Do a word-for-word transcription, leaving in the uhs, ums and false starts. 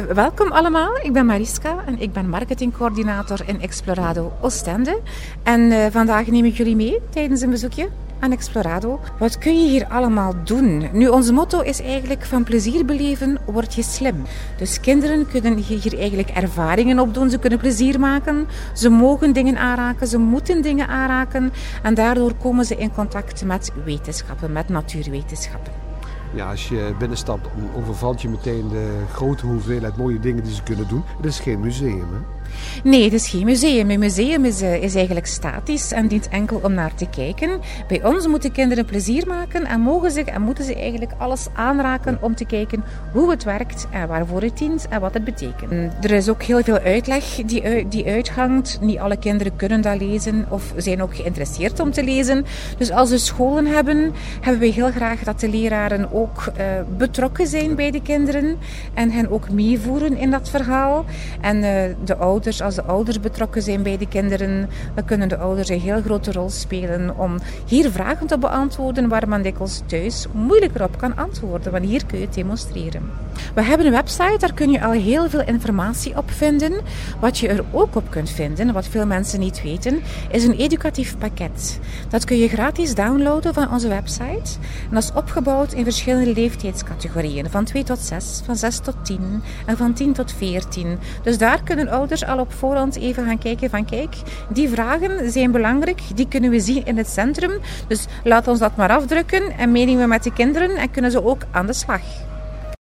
welkom allemaal, ik ben Mariska en ik ben marketingcoördinator in Explorado Oostende. En uh, vandaag neem ik jullie mee tijdens een bezoekje aan Explorado. Wat kun je hier allemaal doen? Nu, ons motto is eigenlijk van plezier beleven word je slim. Dus kinderen kunnen hier eigenlijk ervaringen opdoen, ze kunnen plezier maken, ze mogen dingen aanraken, ze moeten dingen aanraken en daardoor komen ze in contact met wetenschappen, met natuurwetenschappen. Ja, als je binnenstapt, overvalt je meteen de grote hoeveelheid mooie dingen die ze kunnen doen. Het is geen museum, hè? Nee, het is geen museum. Een museum is, uh, is eigenlijk statisch en dient enkel om naar te kijken. Bij ons moeten kinderen plezier maken en mogen ze en moeten ze eigenlijk alles aanraken om te kijken hoe het werkt en waarvoor het dient en wat het betekent. Er is ook heel veel uitleg die, uit, die uithangt. Niet alle kinderen kunnen dat lezen of zijn ook geïnteresseerd om te lezen. Dus als we scholen hebben, hebben we heel graag dat de leraren ook uh, betrokken zijn bij de kinderen en hen ook meevoeren in dat verhaal. En uh, de ouders Als de ouders betrokken zijn bij de kinderen, dan kunnen de ouders een heel grote rol spelen om hier vragen te beantwoorden waar men dikwijls thuis moeilijker op kan antwoorden, want hier kun je het demonstreren. We hebben een website, daar kun je al heel veel informatie op vinden. Wat je er ook op kunt vinden, wat veel mensen niet weten, is een educatief pakket. Dat kun je gratis downloaden van onze website. En dat is opgebouwd in verschillende leeftijdscategorieën, van twee tot zes, van zes tot tien en van tien tot veertien. Dus daar kunnen ouders al op voorhand even gaan kijken van kijk, die vragen zijn belangrijk, die kunnen we zien in het centrum. Dus laat ons dat maar afdrukken en meenemen met de kinderen en kunnen ze ook aan de slag.